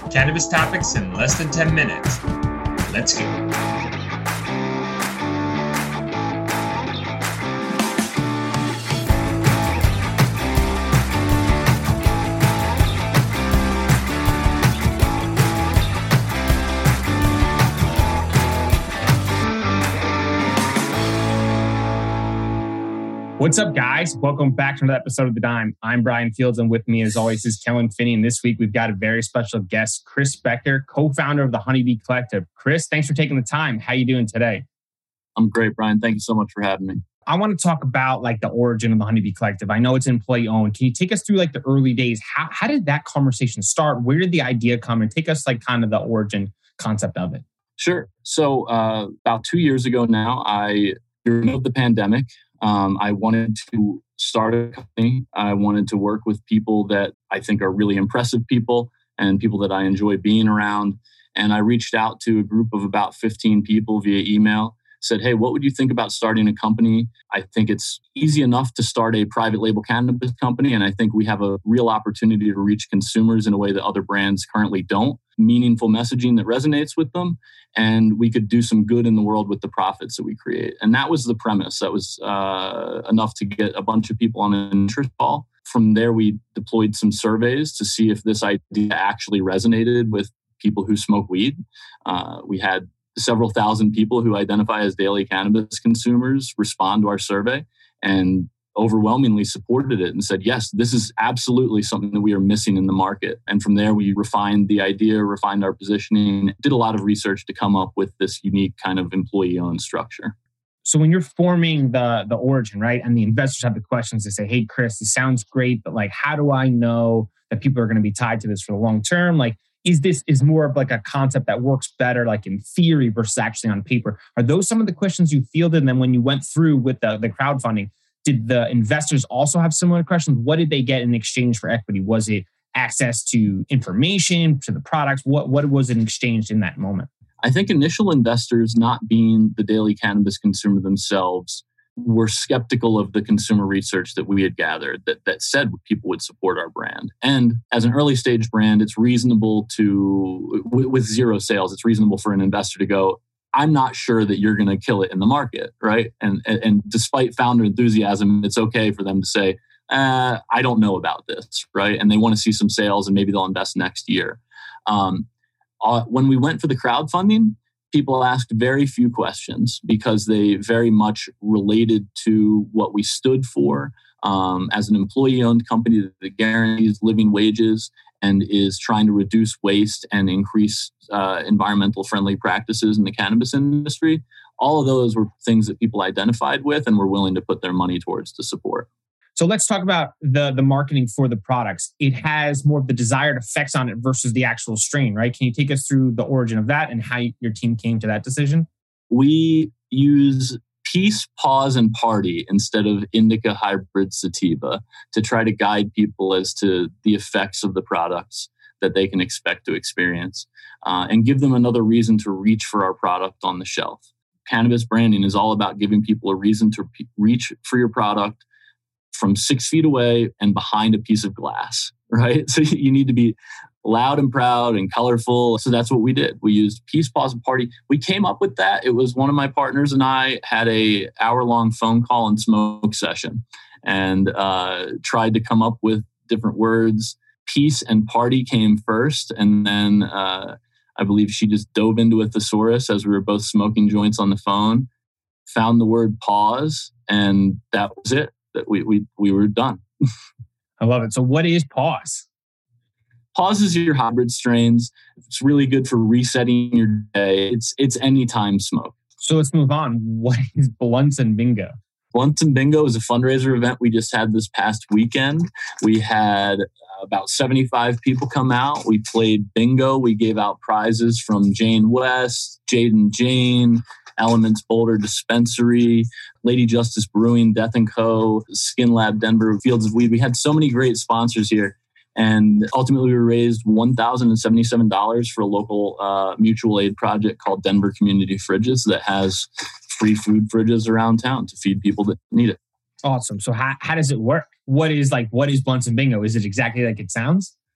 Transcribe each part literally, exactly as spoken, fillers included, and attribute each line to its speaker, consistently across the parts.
Speaker 1: Cannabis topics in less than ten minutes. Let's go.
Speaker 2: What's up, guys? Welcome back to another episode of The Dime. I'm Brian Fields, and with me, as always, is Kellen Finney. And this week, we've got a very special guest, Chris Becker, co-founder of the Honeybee Collective. Chris, thanks for taking the time. How are you doing today?
Speaker 3: I'm great, Brian. Thank you so much for having me.
Speaker 2: I want to talk about like the origin of the Honeybee Collective. I know it's employee-owned. Can you take us through like the early days? How, how did that conversation start? Where did the idea come? And take us like kind of the origin concept of it.
Speaker 3: Sure. So uh, about two years ago now, I during the pandemic, um, I wanted to start a company. I wanted to work with people that I think are really impressive people and people that I enjoy being around. And I reached out to a group of about fifteen people via email, said, hey, what would you think about starting a company? I think it's easy enough to start a private label cannabis company. And I think we have a real opportunity to reach consumers in a way that other brands currently don't. Meaningful messaging that resonates with them. And we could do some good in the world with the profits that we create. And that was the premise. That was uh, enough to get a bunch of people on an interest call. From there, we deployed some surveys to see if this idea actually resonated with people who smoke weed. Uh, we had several thousand people who identify as daily cannabis consumers respond to our survey and overwhelmingly supported it and said, yes, this is absolutely something that we are missing in the market. And from there, we refined the idea, refined our positioning, did a lot of research to come up with this unique kind of employee-owned structure.
Speaker 2: So when you're forming the, the origin, right, and the investors have the questions, they say, hey, Chris, this sounds great, but like, how do I know that people are going to be tied to this for the long term? Like, Is this is more of like a concept that works better like in theory versus actually on paper? Are those some of the questions you fielded? And then when you went through with the, the crowdfunding, did the investors also have similar questions? What did they get in exchange for equity? Was it access to information, to the products? What, what was it exchanged in that moment?
Speaker 3: I think initial investors, not being the daily cannabis consumer themselves, were skeptical of the consumer research that we had gathered that, that said people would support our brand. And as an early stage brand, it's reasonable to, with, with zero sales, it's reasonable for an investor to go, I'm not sure that you're going to kill it in the market, right? And, and, and despite founder enthusiasm, it's okay for them to say, uh, I don't know about this, right? And they want to see some sales and maybe they'll invest next year. Um, uh, when we went for the crowdfunding, people asked very few questions because they very much related to what we stood for um, as an employee-owned company that guarantees living wages and is trying to reduce waste and increase uh, environmental friendly practices in the cannabis industry. All of those were things that people identified with and were willing to put their money towards to support.
Speaker 2: So let's talk about the, the marketing for the products. It has more of the desired effects on it versus the actual strain, right? Can you take us through the origin of that and how your team came to that decision?
Speaker 3: We use Peace, Pause, and Party instead of Indica Hybrid Sativa to try to guide people as to the effects of the products that they can expect to experience uh, and give them another reason to reach for our product on the shelf. Cannabis branding is all about giving people a reason to pe- reach for your product from six feet away and behind a piece of glass, right? So you need to be loud and proud and colorful. So that's what we did. We used Peace, Pause, and Party. We came up with that. It was one of my partners and I had a hour-long phone call and smoke session and uh, tried to come up with different words. Peace and Party came first. And then uh, I believe she just dove into a thesaurus as we were both smoking joints on the phone, found the word pause, and that was it. That we we we were done.
Speaker 2: I love it. So what is Pause?
Speaker 3: Pause is your hybrid strains. It's really good for resetting your day. It's it's anytime smoke.
Speaker 2: So let's move on. What is Blunts and Bingo?
Speaker 3: Blunts and Bingo is a fundraiser event we just had this past weekend. We had uh, about seventy-five people come out. We played bingo. We gave out prizes from Jane West, Jade and Jane, Elements Boulder Dispensary, Lady Justice Brewing, Death and Co., Skin Lab Denver, Fields of Weed. We had so many great sponsors here. And ultimately, we raised one thousand seventy-seven dollars for a local uh, mutual aid project called Denver Community Fridges that has free food fridges around town to feed people that need it.
Speaker 2: Awesome. So how, how does it work? What is like, what is Blunts and Bingo? Is it exactly like it sounds?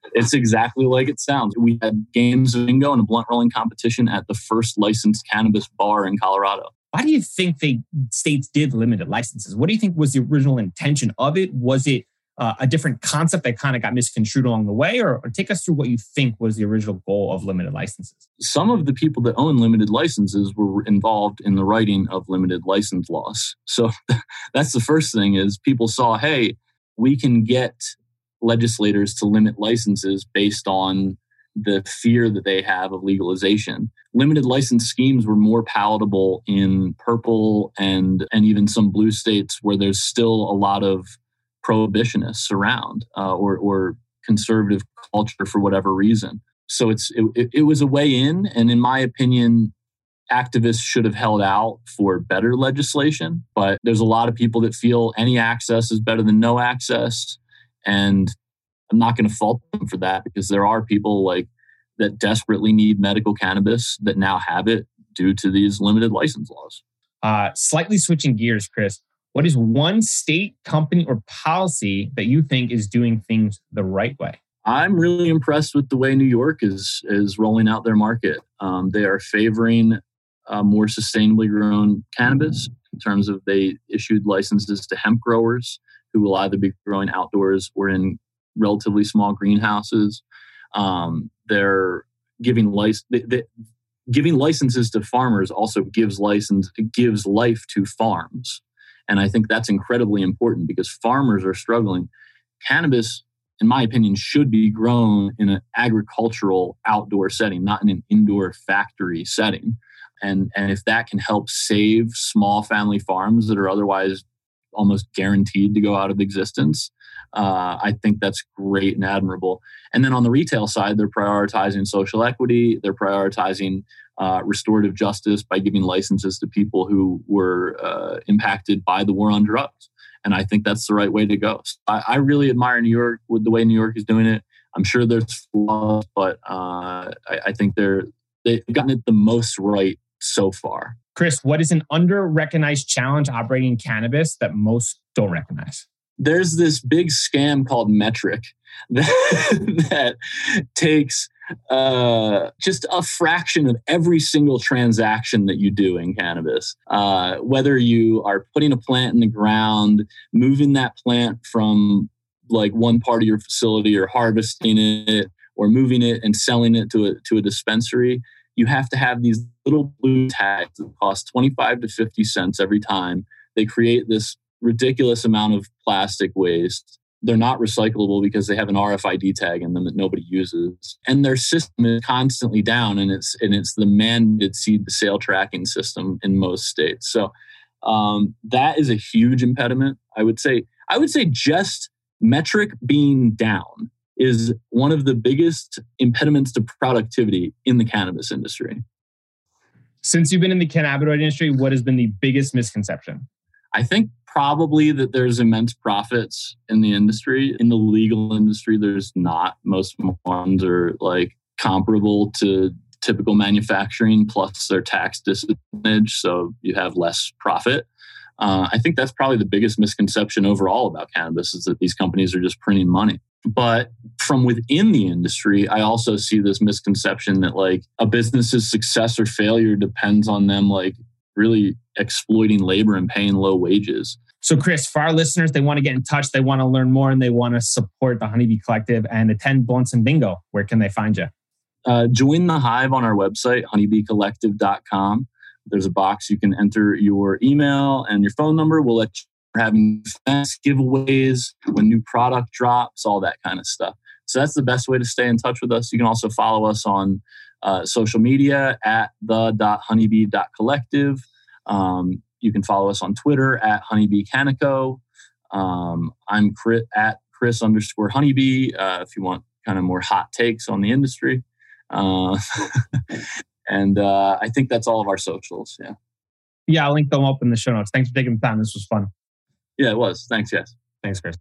Speaker 3: It's exactly like it sounds. We had games of bingo and a blunt rolling competition at the first licensed cannabis bar in Colorado.
Speaker 2: Why do you think they states did limited licenses? What do you think was the original intention of it? Was it uh, a different concept that kind of got misconstrued along the way? Or, or take us through what you think was the original goal of limited licenses.
Speaker 3: Some of the people that own limited licenses were involved in the writing of limited license laws. So that's the first thing is people saw, hey, we can get legislators to limit licenses based on the fear that they have of legalization. Limited license schemes were more palatable in purple and and even some blue states where there's still a lot of prohibitionists around uh, or or conservative culture for whatever reason. So it's it, it was a way in, and in my opinion, activists should have held out for better legislation. But there's a lot of people that feel any access is better than no access, and I'm not going to fault them for that because there are people like that desperately need medical cannabis that now have it due to these limited license laws.
Speaker 2: Uh, slightly switching gears, Chris, what is one state, company, or policy that you think is doing things the right way?
Speaker 3: I'm really impressed with the way New York is is rolling out their market. Um, they are favoring uh, more sustainably grown cannabis in terms of they issued licenses to hemp growers who will either be growing outdoors or in relatively small greenhouses. Um, they're giving license. They, they, giving licenses to farmers also gives license gives life to farms, and I think that's incredibly important because farmers are struggling. Cannabis, in my opinion, should be grown in an agricultural outdoor setting, not in an indoor factory setting. And and if that can help save small family farms that are otherwise almost guaranteed to go out of existence, Uh, I think that's great and admirable. And then on the retail side, they're prioritizing social equity. They're prioritizing uh, restorative justice by giving licenses to people who were uh, impacted by the war on drugs. And I think that's the right way to go. So I, I really admire New York with the way New York is doing it. I'm sure there's flaws, but uh, I, I think they're they've gotten it the most right so far.
Speaker 2: Chris, what is an under-recognized challenge operating cannabis that most don't recognize?
Speaker 3: There's this big scam called Metrc that, that takes uh, just a fraction of every single transaction that you do in cannabis. Uh, whether you are putting a plant in the ground, moving that plant from like one part of your facility or harvesting it or moving it and selling it to a, to a dispensary, you have to have these little blue tags that cost twenty-five to fifty cents every time. They create this ridiculous amount of plastic waste. They're not recyclable because they have an R F I D tag in them that nobody uses. And their system is constantly down, and it's and it's the mandated seed to sale tracking system in most states. So um, that is a huge impediment. I would say I would say just Metrc being down is one of the biggest impediments to productivity in the cannabis industry.
Speaker 2: Since you've been in the cannabinoid industry, what has been the biggest misconception?
Speaker 3: I think probably that there's immense profits in the industry. In the legal industry, there's not. Most ones are like comparable to typical manufacturing, plus their tax disadvantage, so you have less profit. Uh, I think that's probably the biggest misconception overall about cannabis is that these companies are just printing money. But from within the industry, I also see this misconception that like a business's success or failure depends on them like really exploiting labor and paying low wages.
Speaker 2: So Chris, for our listeners, they want to get in touch, they want to learn more, and they want to support the Honeybee Collective and attend Blunts and Bingo. Where can they find you?
Speaker 3: Uh, join the Hive on our website, honeybee collective dot com. There's a box you can enter your email and your phone number. We'll let you We're having events, giveaways, when new product drops, all that kind of stuff. So that's the best way to stay in touch with us. You can also follow us on uh, social media at the dot honeybee dot collective. Um, you can follow us on Twitter at honeybee canico. Um, I'm Chris, at Chris underscore honeybee uh, if you want kind of more hot takes on the industry. Uh, and uh, I think that's all of our socials. Yeah.
Speaker 2: Yeah, I'll link them up in the show notes. Thanks for taking the time. This was fun.
Speaker 3: Yeah, it was. Thanks, yes.
Speaker 2: Thanks, Chris.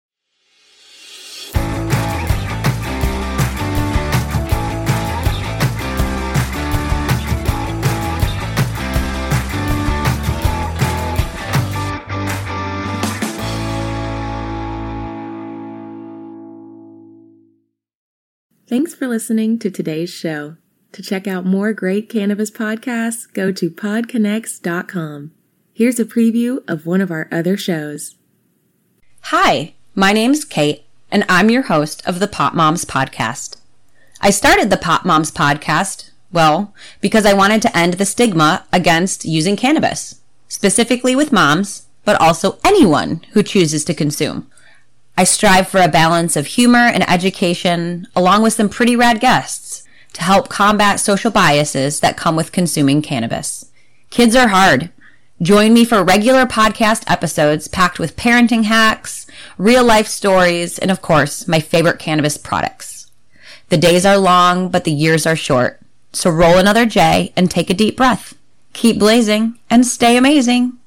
Speaker 4: Thanks for listening to today's show. To check out more great cannabis podcasts, go to pod connects dot com. Here's a preview of one of our other shows.
Speaker 5: Hi, my name's Kate, and I'm your host of the Pop Moms Podcast. I started the Pop Moms Podcast, well, because I wanted to end the stigma against using cannabis, specifically with moms, but also anyone who chooses to consume. I strive for a balance of humor and education, along with some pretty rad guests, to help combat social biases that come with consuming cannabis. Kids are hard. Join me for regular podcast episodes packed with parenting hacks, real-life stories, and of course, my favorite cannabis products. The days are long, but the years are short. So roll another J and take a deep breath. Keep blazing and stay amazing.